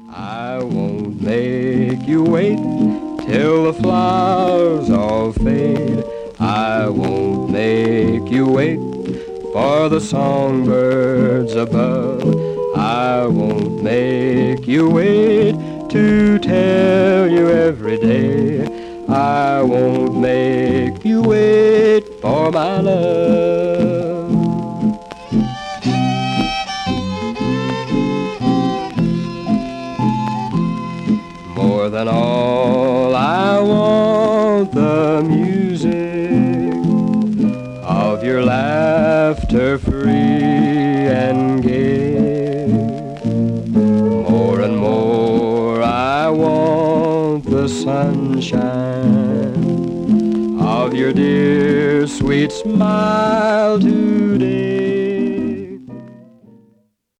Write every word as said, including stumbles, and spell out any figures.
I won't make you wait till the flowers all fade. I won't make you wait for the songbirds above. I won't make you wait to tell you every day. I won't make you wait for my love. More than all, I want the music of your laughter, free and gay. More and more, I want the sunshine of your dear sweet smile today.